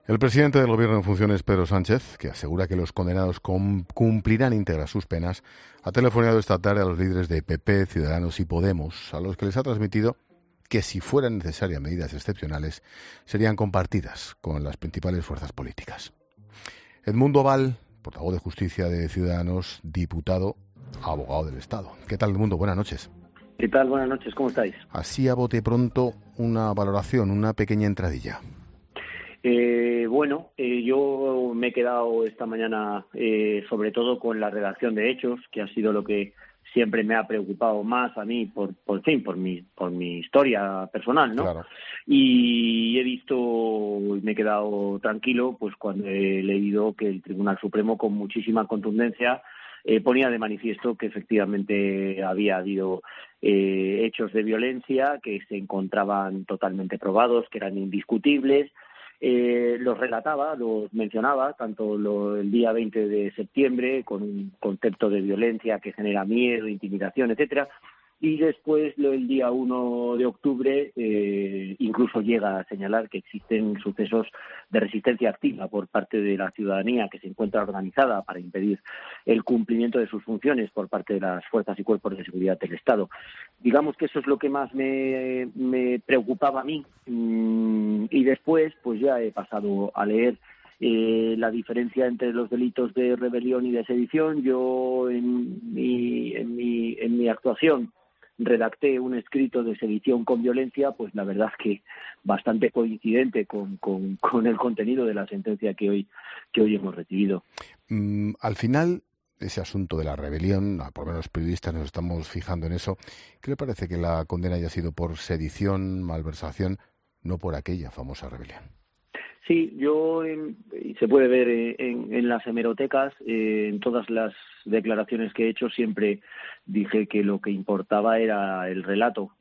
El presidente del Gobierno en funciones, Pedro Sánchez, que asegura que los condenados cumplirán íntegras sus penas, ha telefonado esta tarde a los líderes de PP, Ciudadanos y Podemos, a los que les ha transmitido que si fueran necesarias medidas excepcionales, serían compartidas con las principales fuerzas políticas. Edmundo Val, portavoz de Justicia de Ciudadanos, diputado, abogado del Estado. ¿Qué tal, Edmundo? Buenas noches. ¿Qué tal? Buenas noches, ¿cómo estáis? Así a bote pronto, una valoración, una pequeña entradilla. Yo me he quedado esta mañana sobre todo con la redacción de hechos, que ha sido lo que siempre me ha preocupado más a mí por mi historia personal, ¿no? Claro. Y he visto, me he quedado tranquilo pues cuando he leído que el Tribunal Supremo con muchísima contundencia ponía de manifiesto que efectivamente había habido hechos de violencia que se encontraban totalmente probados, que eran indiscutibles. Los relataba, los mencionaba, tanto el día 20 de septiembre, con un concepto de violencia que genera miedo, intimidación, etcétera, y después el día 1 de octubre incluso llega a señalar que existen sucesos de resistencia activa por parte de la ciudadanía que se encuentra organizada para impedir el cumplimiento de sus funciones por parte de las fuerzas y cuerpos de seguridad del Estado. Digamos que eso es lo que más me preocupaba a mí, y después pues ya he pasado a leer la diferencia entre los delitos de rebelión y de sedición. Yo en mi actuación redacté un escrito de sedición con violencia, pues la verdad es que bastante coincidente con el contenido de la sentencia que hoy hemos recibido. Al final, ese asunto de la rebelión, por lo menos los periodistas nos estamos fijando en eso. ¿Qué le parece que la condena haya sido por sedición, malversación, no por aquella famosa rebelión? Sí, se puede ver en las hemerotecas, en todas las declaraciones que he hecho siempre dije que lo que importaba era el relato,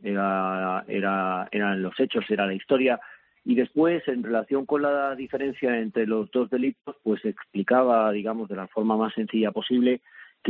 eran los hechos, era la historia. Y después, en relación con la diferencia entre los dos delitos, pues explicaba, digamos, de la forma más sencilla posible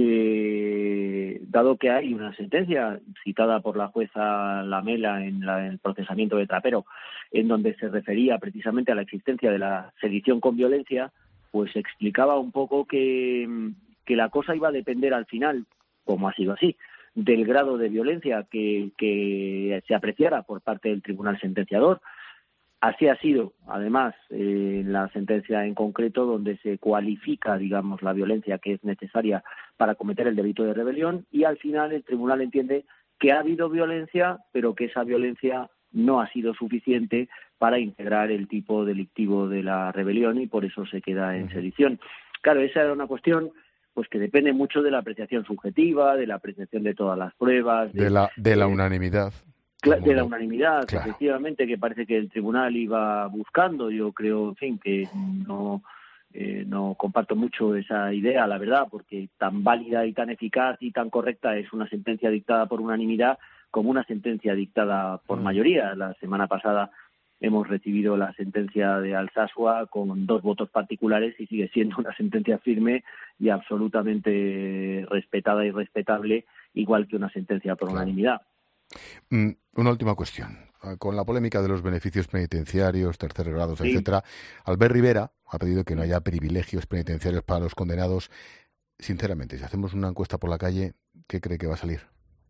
que, dado que hay una sentencia citada por la jueza Lamela en el procesamiento de Trapero, en donde se refería precisamente a la existencia de la sedición con violencia, pues explicaba un poco que la cosa iba a depender al final, como ha sido así, del grado de violencia que se apreciara por parte del tribunal sentenciador. Así ha sido, además, en la sentencia en concreto, donde se cualifica, digamos, la violencia que es necesaria para cometer el delito de rebelión, y al final el tribunal entiende que ha habido violencia, pero que esa violencia no ha sido suficiente para integrar el tipo delictivo de la rebelión, y por eso se queda en sedición. Claro, esa era una cuestión pues que depende mucho de la apreciación subjetiva, de la apreciación de todas las pruebas, De la unanimidad. de la unanimidad, Claro. efectivamente, que parece que el tribunal iba buscando. Yo creo, en fin, que no comparto mucho esa idea, la verdad, porque tan válida y tan eficaz y tan correcta es una sentencia dictada por unanimidad como una sentencia dictada por mayoría. La semana pasada hemos recibido la sentencia de Alsasua con 2 votos particulares y sigue siendo una sentencia firme y absolutamente respetada y respetable, igual que una sentencia por unanimidad. Una última cuestión. Con la polémica de los beneficios penitenciarios, terceros grados, Sí. etcétera, Albert Rivera ha pedido que no haya privilegios penitenciarios para los condenados. Sinceramente, si hacemos una encuesta por la calle, ¿qué cree que va a salir?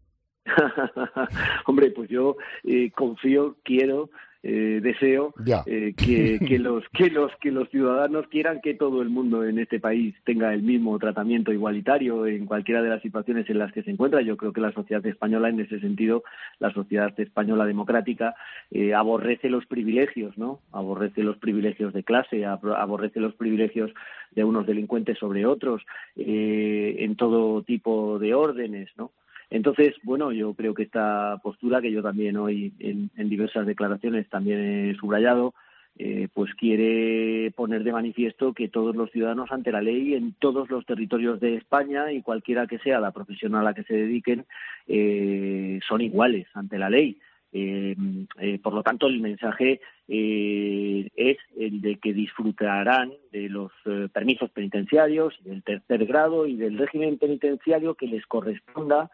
Hombre, pues yo confío, quiero, deseo que los ciudadanos quieran que todo el mundo en este país tenga el mismo tratamiento igualitario en cualquiera de las situaciones en las que se encuentra. Yo creo que la sociedad española, en ese sentido, la sociedad española democrática, aborrece los privilegios, ¿no? Aborrece los privilegios de clase, aborrece los privilegios de unos delincuentes sobre otros, en todo tipo de órdenes, ¿no? Entonces, bueno, yo creo que esta postura, que yo también hoy en diversas declaraciones también he subrayado, pues quiere poner de manifiesto que todos los ciudadanos ante la ley en todos los territorios de España, y cualquiera que sea la profesión a la que se dediquen, son iguales ante la ley. Por lo tanto, el mensaje es el de que disfrutarán de los permisos penitenciarios, del tercer grado y del régimen penitenciario que les corresponda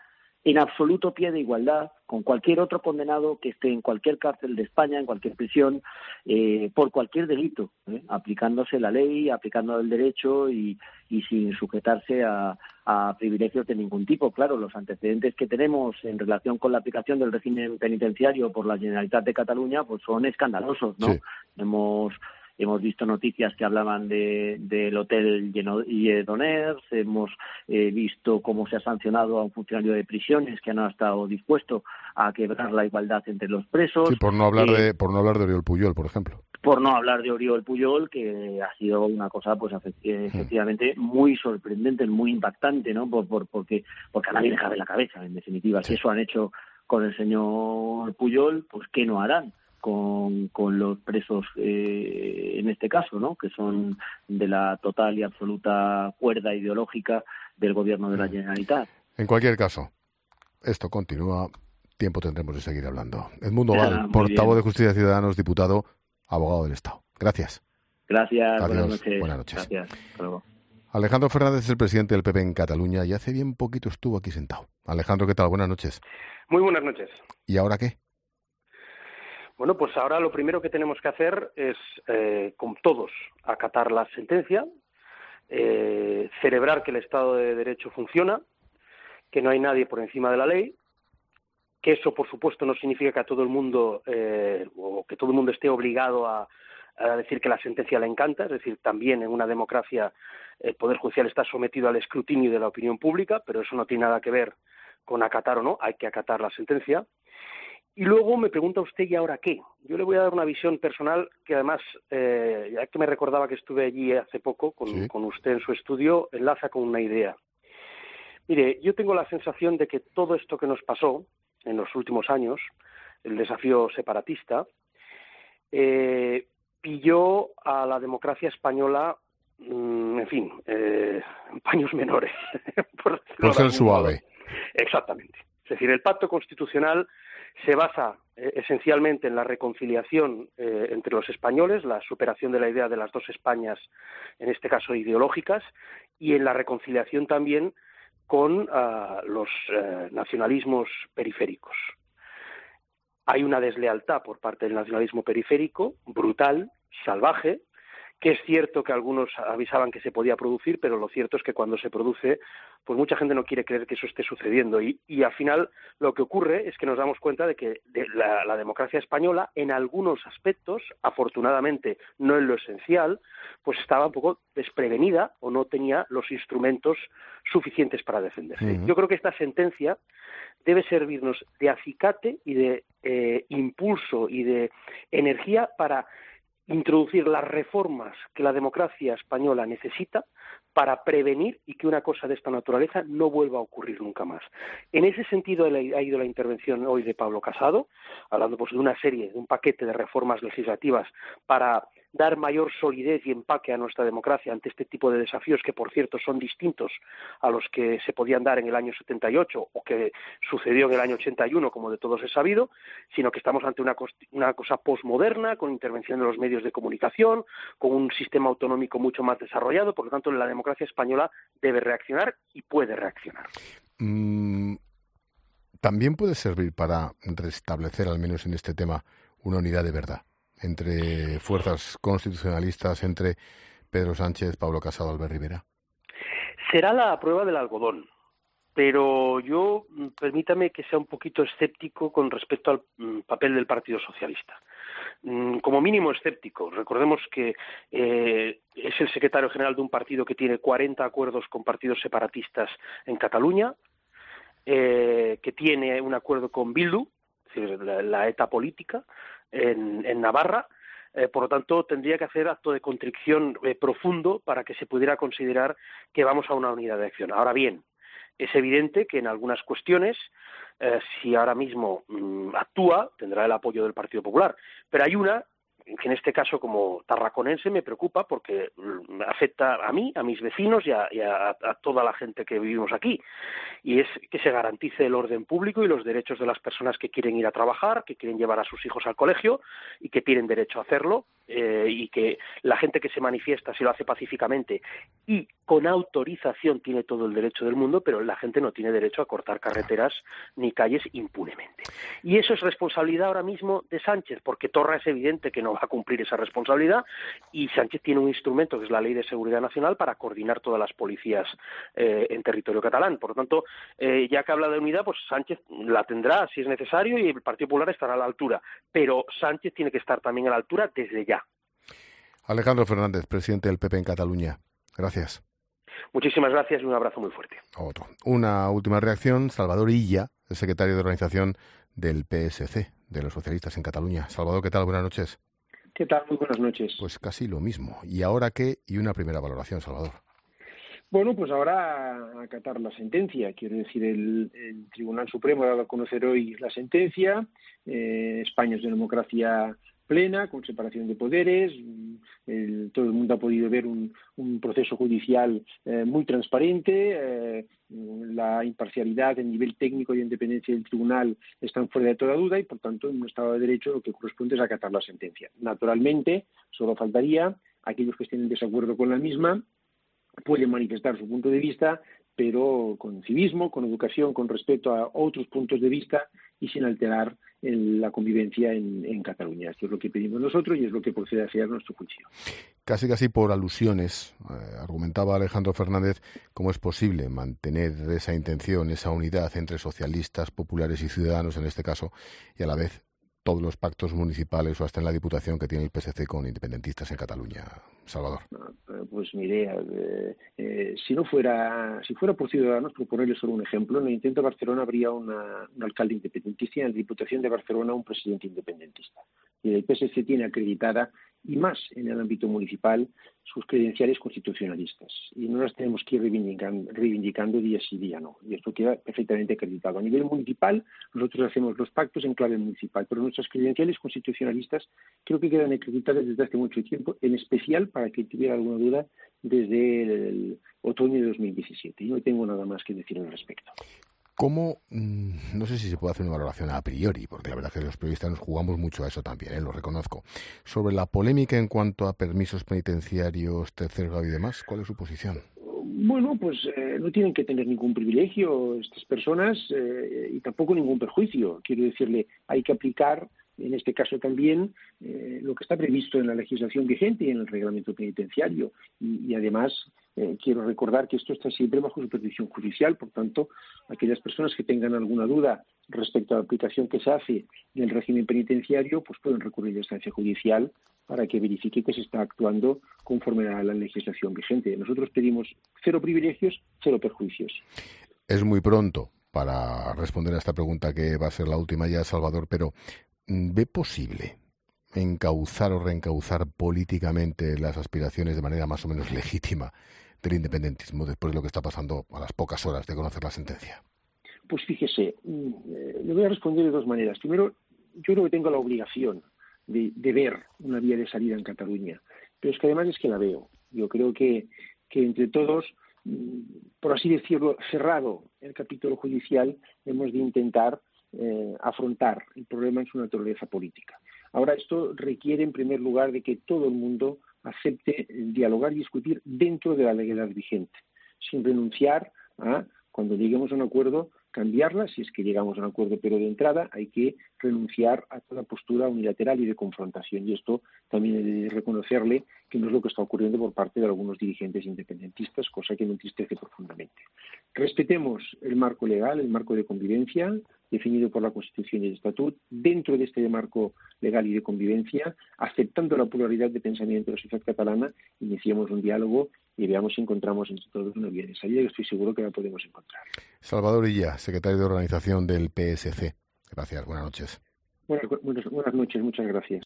en absoluto pie de igualdad con cualquier otro condenado que esté en cualquier cárcel de España, en cualquier prisión, por cualquier delito, aplicándose la ley, aplicando el derecho y sin sujetarse a privilegios de ningún tipo. Claro, los antecedentes que tenemos en relación con la aplicación del régimen penitenciario por la Generalitat de Cataluña pues son escandalosos, ¿no? Sí. Hemos visto noticias que hablaban del hotel Lledoners, hemos visto cómo se ha sancionado a un funcionario de prisiones que no ha estado dispuesto a quebrar la igualdad entre los presos. Sí, por no hablar de Oriol Pujol, por ejemplo. Por no hablar de Oriol Pujol, que ha sido una cosa pues efectivamente muy sorprendente, muy impactante, ¿no? Porque a nadie le cabe la cabeza, en definitiva. Sí. Si eso han hecho con el señor Pujol, pues ¿qué no harán con los presos en este caso, ¿no? Que son de la total y absoluta cuerda ideológica del gobierno de la Generalitat? En cualquier caso, esto continúa, tiempo tendremos de seguir hablando. Edmundo Val, portavoz de Justicia y Ciudadanos, diputado, abogado del Estado. Gracias. Gracias. Adiós. Buenas noches. Gracias. Hasta luego. Alejandro Fernández es el presidente del PP en Cataluña y hace bien poquito estuvo aquí sentado. Alejandro, ¿qué tal? Buenas noches. Muy buenas noches. ¿Y ahora qué? Bueno, pues ahora lo primero que tenemos que hacer es, con todos, acatar la sentencia, celebrar que el Estado de Derecho funciona, que no hay nadie por encima de la ley, que eso, por supuesto, no significa que a todo el mundo o que todo el mundo esté obligado a decir que la sentencia le encanta, es decir, también en una democracia el Poder Judicial está sometido al escrutinio de la opinión pública, pero eso no tiene nada que ver con acatar o no, hay que acatar la sentencia. Y luego me pregunta usted, ¿y ahora qué? Yo le voy a dar una visión personal que además, ya que me recordaba que estuve allí hace poco con usted en su estudio, enlaza con una idea. Mire, yo tengo la sensación de que todo esto que nos pasó en los últimos años, el desafío separatista, pilló a la democracia española, en fin, en paños menores. Por ser suave. Exactamente. Es decir, el pacto constitucional se basa esencialmente en la reconciliación entre los españoles, la superación de la idea de las dos Españas, en este caso ideológicas, y en la reconciliación también con los nacionalismos periféricos. Hay una deslealtad por parte del nacionalismo periférico, brutal, salvaje, que es cierto que algunos avisaban que se podía producir, pero lo cierto es que cuando se produce, pues mucha gente no quiere creer que eso esté sucediendo. Y al final lo que ocurre es que nos damos cuenta de que la democracia española, en algunos aspectos, afortunadamente no en lo esencial, pues estaba un poco desprevenida o no tenía los instrumentos suficientes para defenderse. Uh-huh. Yo creo que esta sentencia debe servirnos de acicate y de impulso y de energía para introducir las reformas que la democracia española necesita para prevenir y que una cosa de esta naturaleza no vuelva a ocurrir nunca más. En ese sentido ha ido la intervención hoy de Pablo Casado, hablando pues de una serie, de un paquete de reformas legislativas para dar mayor solidez y empaque a nuestra democracia ante este tipo de desafíos que, por cierto, son distintos a los que se podían dar en el año 78 o que sucedió en el año 81, como de todos es sabido, sino que estamos ante una cosa posmoderna, con intervención de los medios de comunicación, con un sistema autonómico mucho más desarrollado. Por lo tanto, la democracia española debe reaccionar y puede reaccionar. También puede servir para restablecer, al menos en este tema, una unidad de verdad entre fuerzas constitucionalistas, entre Pedro Sánchez, Pablo Casado, Albert Rivera. Será la prueba del algodón, pero yo, permítame que sea un poquito escéptico con respecto al papel del Partido Socialista. Como mínimo escéptico. Recordemos que es el secretario general de un partido que tiene 40 acuerdos con partidos separatistas en Cataluña, que tiene un acuerdo con Bildu, es decir, la ETA política, en Navarra. Por lo tanto, tendría que hacer acto de contrición profundo para que se pudiera considerar que vamos a una unidad de acción. Ahora bien, es evidente que en algunas cuestiones, si ahora mismo actúa, tendrá el apoyo del Partido Popular. Pero hay una que en este caso, como tarraconense, me preocupa porque afecta a mí, a mis vecinos y a toda la gente que vivimos aquí. Y es que se garantice el orden público y los derechos de las personas que quieren ir a trabajar, que quieren llevar a sus hijos al colegio y que tienen derecho a hacerlo y que la gente que se manifiesta se lo hace pacíficamente y con autorización tiene todo el derecho del mundo, pero la gente no tiene derecho a cortar carreteras ni calles impunemente. Y eso es responsabilidad ahora mismo de Sánchez, porque Torra es evidente que no va a cumplir esa responsabilidad y Sánchez tiene un instrumento que es la Ley de Seguridad Nacional para coordinar todas las policías en territorio catalán. Por lo tanto, ya que habla de unidad, pues Sánchez la tendrá si es necesario y el Partido Popular estará a la altura, pero Sánchez tiene que estar también a la altura desde ya. Alejandro Fernández, presidente del PP en Cataluña. Gracias. Muchísimas gracias y un abrazo muy fuerte. Una última reacción. Salvador Illa, el secretario de organización del PSC, de los socialistas en Cataluña. Salvador, ¿qué tal? Buenas noches. ¿Qué tal? Muy buenas noches. Pues casi lo mismo. ¿Y ahora qué? Y una primera valoración, Salvador. Bueno, pues ahora a acatar la sentencia. Quiero decir, el Tribunal Supremo ha dado a conocer hoy la sentencia. España es una democracia plena, con separación de poderes. Todo el mundo ha podido ver un proceso judicial muy transparente. La imparcialidad, el nivel técnico y independencia del tribunal están fuera de toda duda y, por tanto, en un Estado de Derecho lo que corresponde es acatar la sentencia. Naturalmente, solo faltaría aquellos que estén en desacuerdo con la misma pueden manifestar su punto de vista, pero con civismo, con educación, con respeto a otros puntos de vista y sin alterar la convivencia en Cataluña. Esto es lo que pedimos nosotros y es lo que procede a hacer nuestro juicio. Casi por alusiones, argumentaba Alejandro Fernández cómo es posible mantener esa intención, esa unidad entre socialistas, populares y ciudadanos en este caso, y a la vez todos los pactos municipales o hasta en la Diputación que tiene el PSC con independentistas en Cataluña. Salvador. Pues mire, si fuera por Ciudadanos, por ponerle solo un ejemplo, en el Ayuntamiento de Barcelona habría un alcalde independentista y en la Diputación de Barcelona un presidente independentista. Y el PSC tiene acreditada, y más en el ámbito municipal, sus credenciales constitucionalistas. Y no las tenemos que ir reivindicando día sí, día no. Y esto queda perfectamente acreditado. A nivel municipal, nosotros hacemos los pactos en clave municipal, pero nuestras credenciales constitucionalistas creo que quedan acreditadas desde hace mucho tiempo, en especial, para que tuviera alguna duda, desde el otoño de 2017. Y no tengo nada más que decir al respecto. ¿Cómo? No sé si se puede hacer una valoración a priori, porque la verdad es que los periodistas nos jugamos mucho a eso también, lo reconozco. Sobre la polémica en cuanto a permisos penitenciarios, tercer grado y demás, ¿cuál es su posición? Bueno, pues no tienen que tener ningún privilegio estas personas y tampoco ningún perjuicio. Quiero decirle, hay que aplicar, en este caso también, lo que está previsto en la legislación vigente y en el reglamento penitenciario. Y además, quiero recordar que esto está siempre bajo supervisión judicial. Por tanto, aquellas personas que tengan alguna duda respecto a la aplicación que se hace del régimen penitenciario, pues pueden recurrir a la instancia judicial para que verifique que se está actuando conforme a la legislación vigente. Nosotros pedimos 0 privilegios, 0 perjuicios. Es muy pronto para responder a esta pregunta, que va a ser la última ya, Salvador, pero ¿ve posible encauzar o reencauzar políticamente las aspiraciones de manera más o menos legítima del independentismo después de lo que está pasando a las pocas horas de conocer la sentencia? Pues fíjese, le voy a responder de 2 maneras. Primero, yo creo que tengo la obligación de ver una vía de salida en Cataluña, pero es que además es que la veo. Yo creo que entre todos, por así decirlo, cerrado el capítulo judicial, hemos de intentar afrontar el problema en su naturaleza política. Ahora, esto requiere, en primer lugar, de que todo el mundo acepte dialogar y discutir dentro de la legalidad vigente, sin renunciar a, cuando lleguemos a un acuerdo, cambiarla, si es que llegamos a un acuerdo, pero de entrada hay que renunciar a toda postura unilateral y de confrontación. Y esto también he de reconocerle que no es lo que está ocurriendo por parte de algunos dirigentes independentistas, cosa que me entristece profundamente. Respetemos el marco legal, el marco de convivencia, definido por la Constitución y el Estatut. Dentro de este marco legal y de convivencia, aceptando la pluralidad de pensamiento de la sociedad catalana, iniciemos un diálogo y veamos si encontramos entre todos una vía de salida, que estoy seguro que la podemos encontrar. Salvador Illa, secretario de organización del PSC. Gracias, buenas noches. Buenas noches, muchas gracias.